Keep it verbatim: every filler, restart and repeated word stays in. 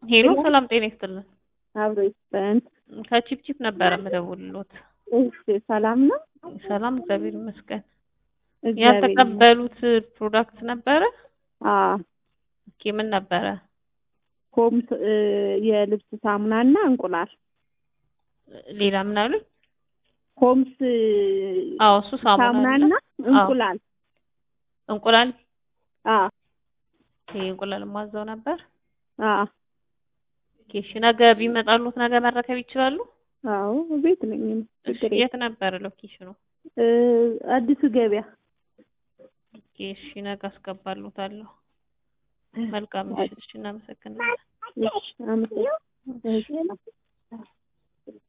ሄሎ ሰላም ጤና ይስጥልን። አብሮ ይስጠን። ከቺፕ ቺፕ ነበር የምደውልሎት። እሺ ሰላም ነው? ሰላም እግዚአብሔር ይመስገን። እግዚአብሔር ያልተቀበሉት ፕሮዳክት ነበረ? አዎ ኦኬ ምን ነበረ? ኮምት የልብስ ሳሙናና እንቁላል። ሌላ ምን አሉኝ? ኮምስ አዎ እሱ ሳሙና ሳሙናና እንቁላል። እንቁላል አዎ ይሄ እንቁላል ማዘው ነበር። አዎ እሺ ነገ ቢመጣሉት ነገ መረከብ ይችላሉ? አዎ ቤት ነኝ። እሺ የት ነበር ሎኬሽኑ? አዲሱ ገበያ። እሺ ነገ አስገባሉታለሁ። መልካም እሺ እናመሰግናለን። እሺ አመሰግናለሁ።